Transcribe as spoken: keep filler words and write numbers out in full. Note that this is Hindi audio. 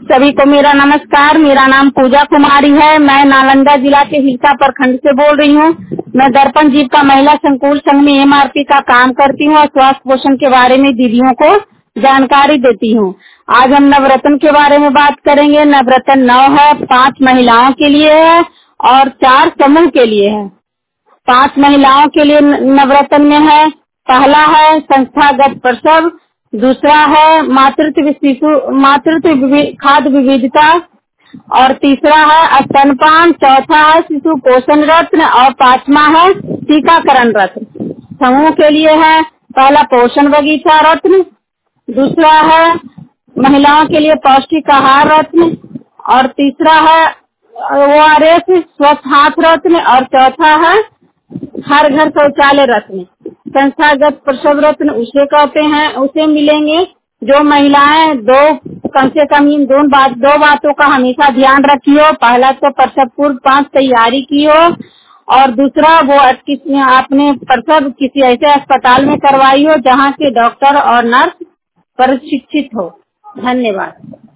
सभी को मेरा नमस्कार। मेरा नाम पूजा कुमारी है। मैं नालंदा जिला के हिलसा प्रखंड से बोल रही हूँ। मैं दर्पण जीविका महिला संकुल संघ में एमआरपी का काम करती हूँ और स्वास्थ्य पोषण के बारे में दीदियों को जानकारी देती हूँ। आज हम नवरत्न के बारे में बात करेंगे। नवरत्न नौ है, पांच महिलाओं के लिए है और चार समूह के लिए है। पांच महिलाओं के लिए नवरत्न में है, पहला है संस्थागत प्रसव, दूसरा है मातृत्व शिशु मातृत्व विवि- खाद्य विविधता और तीसरा है स्तनपान, चौथा है शिशु पोषण रत्न और पांचवा है टीकाकरण रत्न। समूह के लिए है पहला पोषण बगीचा रत्न, दूसरा है महिलाओं के लिए पौष्टिक आहार रत्न और तीसरा है ओ आर एस स्वच्छ हाथ रत्न और चौथा है हर घर शौचालय रत्न। संस्थागत प्रसव रत्न उसे कहते हैं, उसे मिलेंगे जो महिलाएं दो कम से कम इन दो बात दो बातों का हमेशा ध्यान रखी हो। पहला तो प्रसव पूर्व पांच तैयारी की हो और दूसरा वो किसी आपने प्रसव किसी ऐसे अस्पताल में करवाई हो जहां के डॉक्टर और नर्स प्रशिक्षित हो। धन्यवाद।